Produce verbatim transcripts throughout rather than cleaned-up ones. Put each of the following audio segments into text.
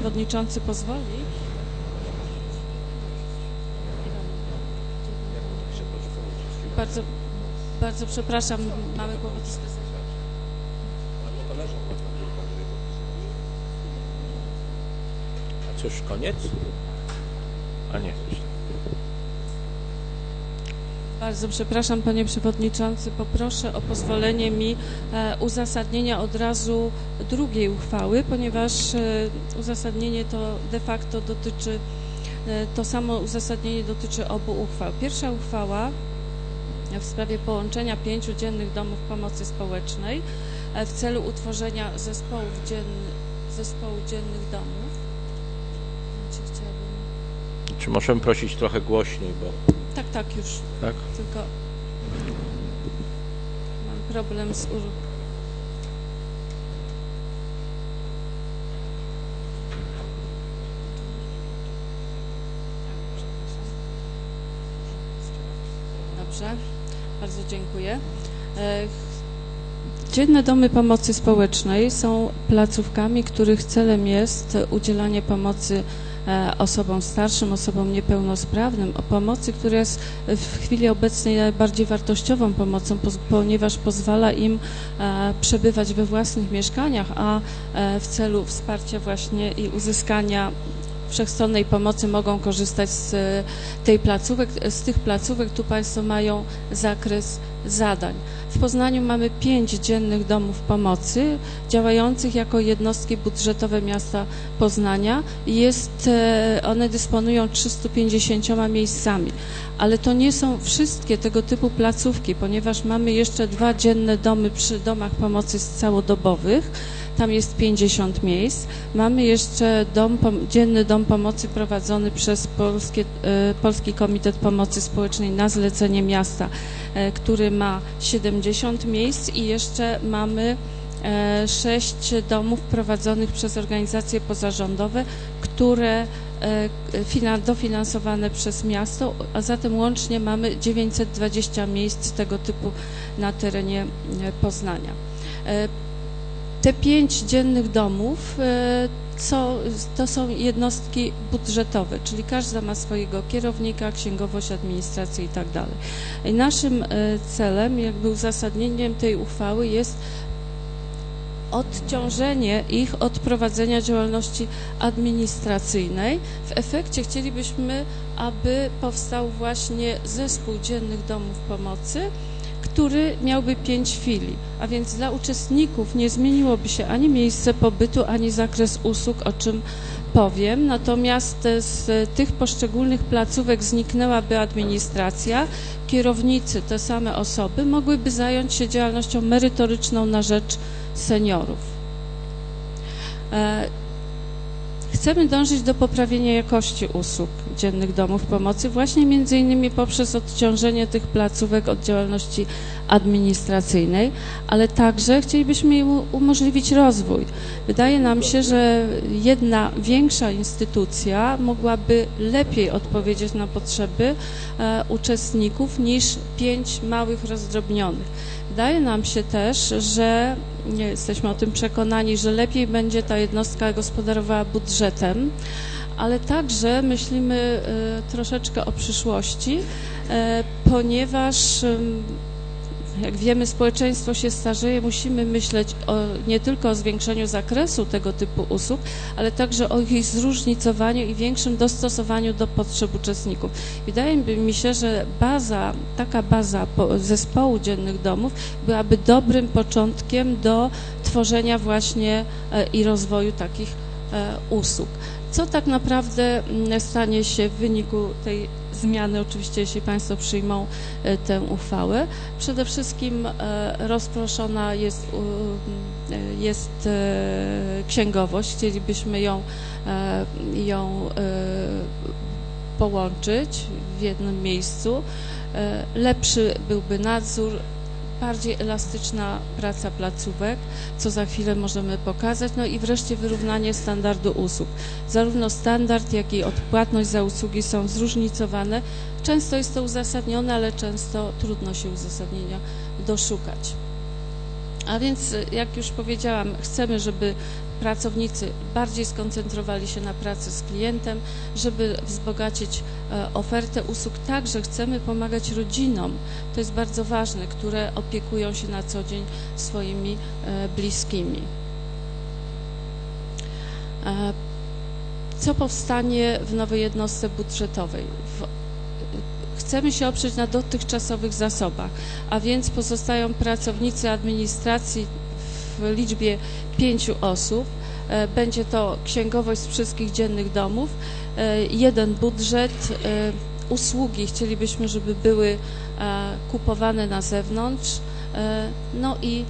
Przewodniczący pozwoli. Bardzo, bardzo przepraszam, mamy kłopoty z prezentem. A co, już koniec? A nie. Bardzo przepraszam, panie przewodniczący, poproszę o pozwolenie mi e, uzasadnienia od razu drugiej uchwały, ponieważ e, uzasadnienie to de facto dotyczy, e, to samo uzasadnienie dotyczy obu uchwał. Pierwsza uchwała w sprawie połączenia pięciu dziennych domów pomocy społecznej e, w celu utworzenia zespołów dzienny, zespołu dziennych domów. Chciałabym... Czy możemy prosić trochę głośniej, bo... Tak, tak, już. Tak? Tylko mam problem z... Dobrze, bardzo dziękuję. Dzienne domy pomocy społecznej są placówkami, których celem jest udzielanie pomocy osobom starszym, osobom niepełnosprawnym, o pomocy, która jest w chwili obecnej najbardziej wartościową pomocą, ponieważ pozwala im przebywać we własnych mieszkaniach, a w celu wsparcia właśnie i uzyskania wszechstronnej pomocy mogą korzystać z tej placówek, z tych placówek. Tu Państwo mają zakres zadań. W Poznaniu mamy pięć dziennych domów pomocy działających jako jednostki budżetowe miasta Poznania. Jest, one dysponują trzystu pięćdziesięcioma miejscami, ale to nie są wszystkie tego typu placówki, ponieważ mamy jeszcze dwa dzienne domy przy domach pomocy całodobowych. Tam jest pięćdziesiąt miejsc. Mamy jeszcze dom, dzienny dom pomocy prowadzony przez Polskie, Polski Komitet Pomocy Społecznej na zlecenie miasta, który ma siedemdziesiąt miejsc i jeszcze mamy sześć domów prowadzonych przez organizacje pozarządowe, które dofinansowane przez miasto, a zatem łącznie mamy dziewięćset dwadzieścia miejsc tego typu na terenie Poznania. Te pięć dziennych domów co, to są jednostki budżetowe, czyli każda ma swojego kierownika, księgowość, administrację i tak dalej. I naszym celem, jakby uzasadnieniem tej uchwały jest odciążenie ich od prowadzenia działalności administracyjnej. W efekcie chcielibyśmy, aby powstał właśnie zespół dziennych domów pomocy, który miałby pięć filii, a więc dla uczestników nie zmieniłoby się ani miejsce pobytu, ani zakres usług, o czym powiem, natomiast z tych poszczególnych placówek zniknęłaby administracja, kierownicy, te same osoby mogłyby zająć się działalnością merytoryczną na rzecz seniorów. Chcemy dążyć do poprawienia jakości usług dziennych domów pomocy właśnie między innymi poprzez odciążenie tych placówek od działalności administracyjnej, ale także chcielibyśmy im umożliwić rozwój. Wydaje nam się, że jedna większa instytucja mogłaby lepiej odpowiedzieć na potrzeby e, uczestników niż pięć małych, rozdrobnionych. Wydaje nam się też, że nie jesteśmy o tym przekonani, że lepiej będzie ta jednostka gospodarowała budżetem, ale także myślimy y, troszeczkę o przyszłości, y, ponieważ y, jak wiemy, społeczeństwo się starzeje, musimy myśleć o, nie tylko o zwiększeniu zakresu tego typu usług, ale także o ich zróżnicowaniu i większym dostosowaniu do potrzeb uczestników. Wydaje mi się, że baza, taka baza zespołu dziennych domów byłaby dobrym początkiem do tworzenia właśnie e, i rozwoju takich e, usług. Co tak naprawdę stanie się w wyniku tej zmiany, oczywiście jeśli Państwo przyjmą tę uchwałę? Przede wszystkim rozproszona jest, jest księgowość, chcielibyśmy ją, ją połączyć w jednym miejscu. Lepszy byłby nadzór, bardziej elastyczna praca placówek, co za chwilę możemy pokazać, no i wreszcie wyrównanie standardu usług. Zarówno standard, jak i odpłatność za usługi są zróżnicowane. Często jest to uzasadnione, ale często trudno się uzasadnienia doszukać. A więc, jak już powiedziałam, chcemy, żeby pracownicy bardziej skoncentrowali się na pracy z klientem, żeby wzbogacić ofertę usług. Także chcemy pomagać rodzinom, to jest bardzo ważne, które opiekują się na co dzień swoimi bliskimi. Co powstanie w nowej jednostce budżetowej? Chcemy się oprzeć na dotychczasowych zasobach, a więc pozostają pracownicy administracji w liczbie pięciu osób. Będzie to księgowość z wszystkich dziennych domów, jeden budżet, usługi chcielibyśmy, żeby były kupowane na zewnątrz, no i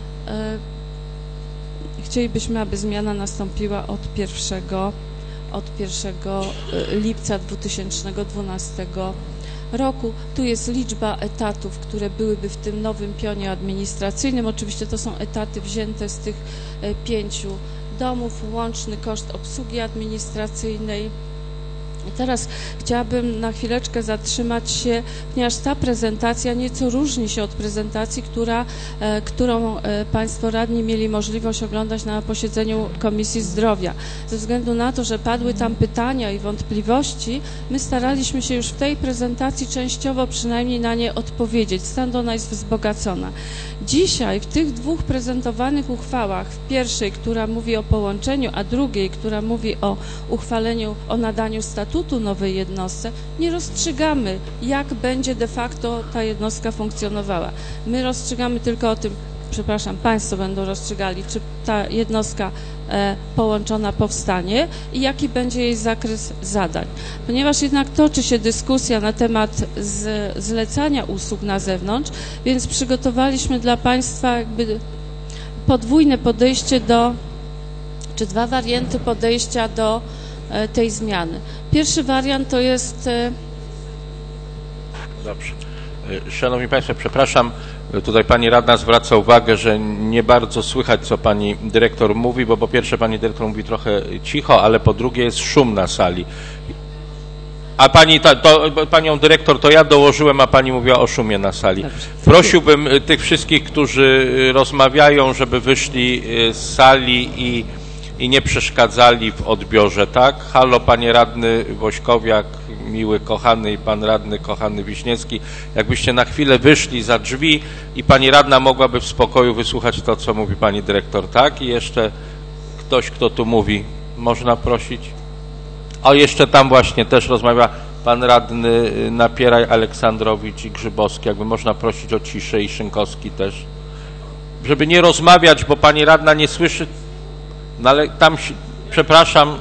chcielibyśmy, aby zmiana nastąpiła od pierwszego, od pierwszego lipca dwa tysiące dwunastego roku. Tu jest liczba etatów, które byłyby w tym nowym pionie administracyjnym. Oczywiście to są etaty wzięte z tych pięciu domów, łączny koszt obsługi administracyjnej. I teraz chciałabym na chwileczkę zatrzymać się, ponieważ ta prezentacja nieco różni się od prezentacji, która, e, którą e, Państwo radni mieli możliwość oglądać na posiedzeniu Komisji Zdrowia. Ze względu na to, że padły tam pytania i wątpliwości, my staraliśmy się już w tej prezentacji częściowo przynajmniej na nie odpowiedzieć, stąd ona jest wzbogacona. Dzisiaj w tych dwóch prezentowanych uchwałach, w pierwszej, która mówi o połączeniu, a drugiej, która mówi o uchwaleniu, o nadaniu statutu nowej jednostce, nie rozstrzygamy, jak będzie de facto ta jednostka funkcjonowała. My rozstrzygamy tylko o tym, przepraszam, Państwo będą rozstrzygali, czy ta jednostka e, połączona powstanie i jaki będzie jej zakres zadań. Ponieważ jednak toczy się dyskusja na temat z, zlecania usług na zewnątrz, więc przygotowaliśmy dla Państwa jakby podwójne podejście do, czy dwa warianty podejścia do e, tej zmiany. Pierwszy wariant to jest... E... Dobrze. Szanowni Państwo, przepraszam, tutaj Pani Radna zwraca uwagę, że nie bardzo słychać, co Pani Dyrektor mówi, bo po pierwsze Pani Dyrektor mówi trochę cicho, ale po drugie jest szum na sali. A Pani, to, to, Panią Dyrektor to ja dołożyłem, a Pani mówiła o szumie na sali. Dobrze. Prosiłbym tych wszystkich, którzy rozmawiają, żeby wyszli z sali i, i nie przeszkadzali w odbiorze, tak? Halo, Panie Radny Wośkowiak, miły, kochany i Pan Radny, kochany Wiśniewski, jakbyście na chwilę wyszli za drzwi i Pani Radna mogłaby w spokoju wysłuchać to, co mówi Pani Dyrektor, tak? I jeszcze ktoś, kto tu mówi, można prosić? O, jeszcze tam właśnie też rozmawia Pan Radny Napieraj, Aleksandrowicz i Grzybowski, jakby można prosić o ciszę i Szynkowski też, żeby nie rozmawiać, bo Pani Radna nie słyszy, no ale tam, przepraszam,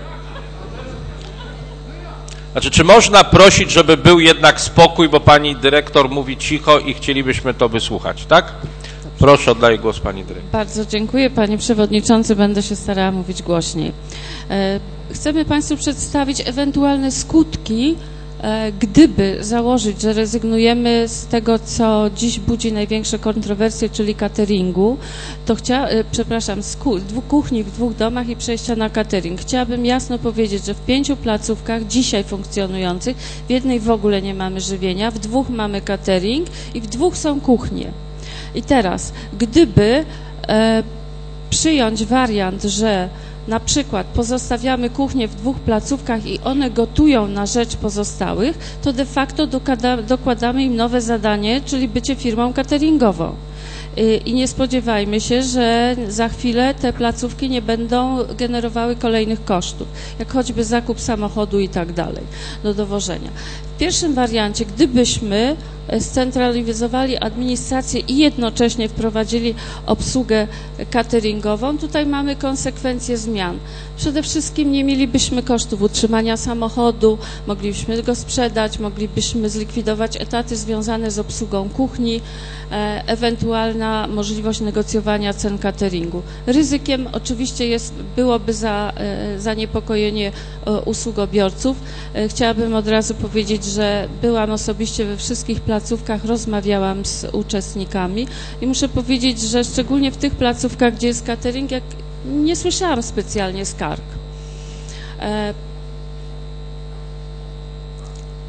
Znaczy, czy można prosić, żeby był jednak spokój, bo Pani Dyrektor mówi cicho i chcielibyśmy to wysłuchać, tak? Proszę, oddaję głos Pani Dyrektor. Bardzo dziękuję, Panie Przewodniczący. Będę się starała mówić głośniej. Chcemy Państwu przedstawić ewentualne skutki, gdyby założyć, że rezygnujemy z tego, co dziś budzi największe kontrowersje, czyli cateringu, to chciałam, przepraszam, z dwóch kuchni w dwóch domach i przejścia na catering. Chciałabym jasno powiedzieć, że w pięciu placówkach dzisiaj funkcjonujących, w jednej w ogóle nie mamy żywienia, w dwóch mamy catering i w dwóch są kuchnie. I teraz, gdyby e, przyjąć wariant, że na przykład pozostawiamy kuchnię w dwóch placówkach i one gotują na rzecz pozostałych, to de facto dokłada, dokładamy im nowe zadanie, czyli bycie firmą cateringową. I nie spodziewajmy się, że za chwilę te placówki nie będą generowały kolejnych kosztów, jak choćby zakup samochodu i tak dalej do dowożenia. W pierwszym wariancie, gdybyśmy scentralizowali administrację i jednocześnie wprowadzili obsługę cateringową, tutaj mamy konsekwencje zmian. Przede wszystkim nie mielibyśmy kosztów utrzymania samochodu, moglibyśmy go sprzedać, moglibyśmy zlikwidować etaty związane z obsługą kuchni, e, ewentualna możliwość negocjowania cen cateringu. Ryzykiem oczywiście jest, byłoby za, e, zaniepokojenie e, usługobiorców. E, chciałabym od razu powiedzieć, że byłam osobiście we wszystkich placówkach, rozmawiałam z uczestnikami i muszę powiedzieć, że szczególnie w tych placówkach, gdzie jest catering, jak nie słyszałam specjalnie skarg.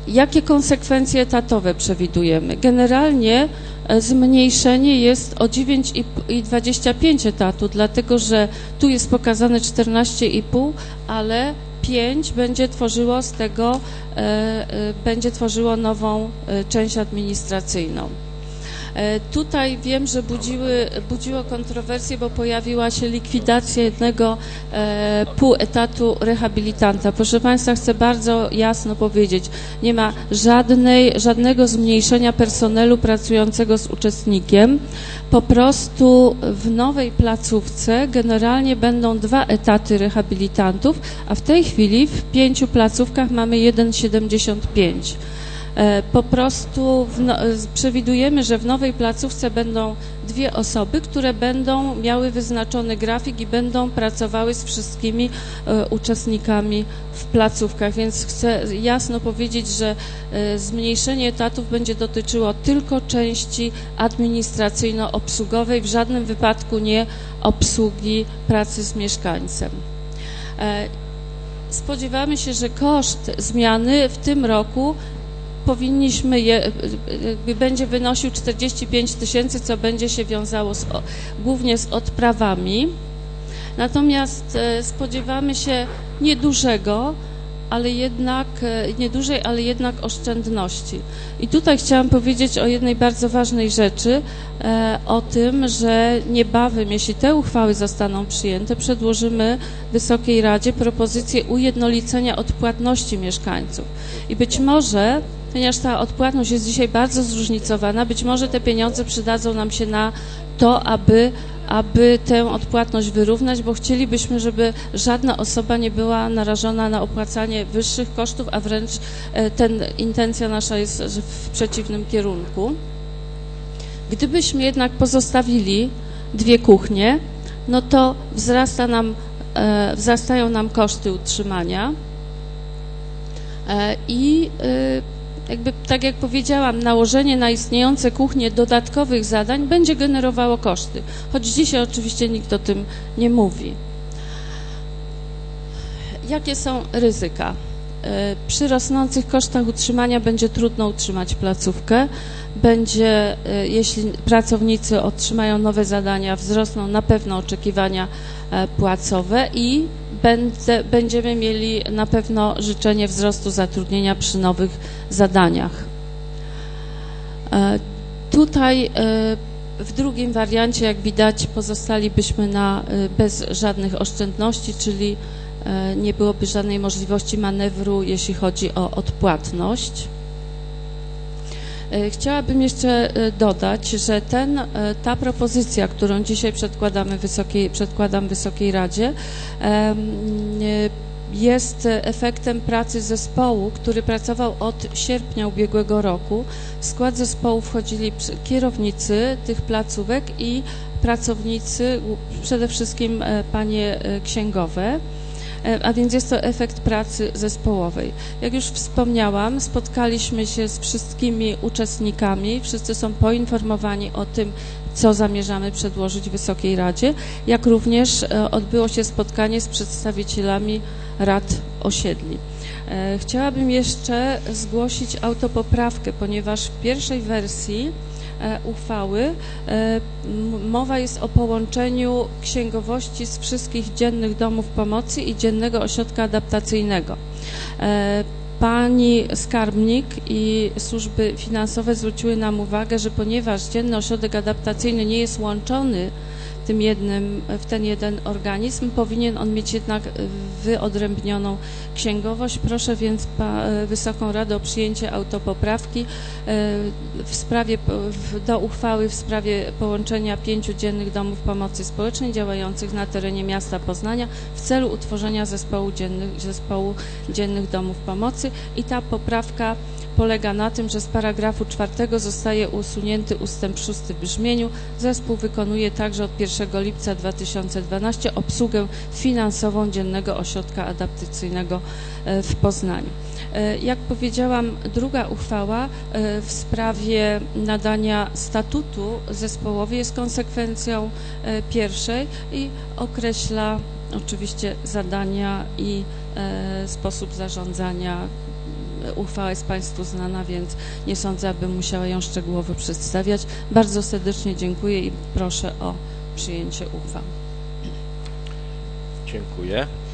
Jakie konsekwencje etatowe przewidujemy? Generalnie zmniejszenie jest o dziewięć i dwadzieścia pięć etatu, dlatego że tu jest pokazane czternaście i pół, ale pięć będzie tworzyło z tego, będzie tworzyło nową część administracyjną. Tutaj wiem, że budziły, budziło kontrowersje, bo pojawiła się likwidacja jednego e, pół etatu rehabilitanta. Proszę Państwa, chcę bardzo jasno powiedzieć, nie ma żadnej, żadnego zmniejszenia personelu pracującego z uczestnikiem. Po prostu w nowej placówce generalnie będą dwa etaty rehabilitantów, a w tej chwili w pięciu placówkach mamy jeden przecinek siedemdziesiąt pięć. Po prostu w no, przewidujemy, że w nowej placówce będą dwie osoby, które będą miały wyznaczony grafik i będą pracowały z wszystkimi e, uczestnikami w placówkach, więc chcę jasno powiedzieć, że e, zmniejszenie etatów będzie dotyczyło tylko części administracyjno-obsługowej, w żadnym wypadku nie obsługi pracy z mieszkańcem. E, spodziewamy się, że koszt zmiany w tym roku powinniśmy je, będzie wynosił czterdzieści pięć tysięcy, co będzie się wiązało z, głównie z odprawami. Natomiast spodziewamy się niedużego, ale jednak, niedużej, ale jednak oszczędności. I tutaj chciałam powiedzieć o jednej bardzo ważnej rzeczy, o tym, że niebawem, jeśli te uchwały zostaną przyjęte, przedłożymy Wysokiej Radzie propozycję ujednolicenia odpłatności mieszkańców. I być może, ponieważ ta odpłatność jest dzisiaj bardzo zróżnicowana, być może te pieniądze przydadzą nam się na to, aby aby tę odpłatność wyrównać, bo chcielibyśmy, żeby żadna osoba nie była narażona na opłacanie wyższych kosztów, a wręcz ten, intencja nasza jest w przeciwnym kierunku. Gdybyśmy jednak pozostawili dwie kuchnie, no to wzrasta nam, wzrastają nam koszty utrzymania i jakby, tak jak powiedziałam, nałożenie na istniejące kuchnie dodatkowych zadań będzie generowało koszty, choć dzisiaj oczywiście nikt o tym nie mówi. Jakie są ryzyka? Przy rosnących kosztach utrzymania będzie trudno utrzymać placówkę, będzie, jeśli pracownicy otrzymają nowe zadania, wzrosną na pewno oczekiwania płacowe i Będę, będziemy mieli na pewno życzenie wzrostu zatrudnienia przy nowych zadaniach. E, tutaj e, w drugim wariancie, jak widać, pozostalibyśmy na, e, bez żadnych oszczędności, czyli e, nie byłoby żadnej możliwości manewru, jeśli chodzi o odpłatność. Chciałabym jeszcze dodać, że ten, ta propozycja, którą dzisiaj przedkładamy Wysokiej, przedkładam Wysokiej Radzie, jest efektem pracy zespołu, który pracował od sierpnia ubiegłego roku. W skład zespołu wchodzili kierownicy tych placówek i pracownicy, przede wszystkim panie księgowe. A więc jest to efekt pracy zespołowej. Jak już wspomniałam, spotkaliśmy się z wszystkimi uczestnikami, wszyscy są poinformowani o tym, co zamierzamy przedłożyć Wysokiej Radzie, jak również odbyło się spotkanie z przedstawicielami rad osiedli. Chciałabym jeszcze zgłosić autopoprawkę, ponieważ w pierwszej wersji uchwały mowa jest o połączeniu księgowości z wszystkich dziennych domów pomocy i dziennego ośrodka adaptacyjnego. Pani skarbnik i służby finansowe zwróciły nam uwagę, że ponieważ dzienny ośrodek adaptacyjny nie jest łączony tym jednym, w ten jeden organizm, powinien on mieć jednak wyodrębnioną księgowość. Proszę więc Wysoką Radę o przyjęcie autopoprawki w sprawie, do uchwały w sprawie połączenia pięciu dziennych domów pomocy społecznej działających na terenie miasta Poznania w celu utworzenia zespołu dziennych, zespołu dziennych domów pomocy. I ta poprawka polega na tym, że z paragrafu czwartego zostaje usunięty ustęp szósty w brzmieniu: zespół wykonuje także od pierwszego lipca dwa tysiące dwunastego obsługę finansową dziennego ośrodka adaptacyjnego w Poznaniu. Jak powiedziałam, druga uchwała w sprawie nadania statutu zespołowi jest konsekwencją pierwszej i określa oczywiście zadania i sposób zarządzania uchwała jest Państwu znana, więc nie sądzę, abym musiała ją szczegółowo przedstawiać. Bardzo serdecznie dziękuję i proszę o przyjęcie uchwały. Dziękuję.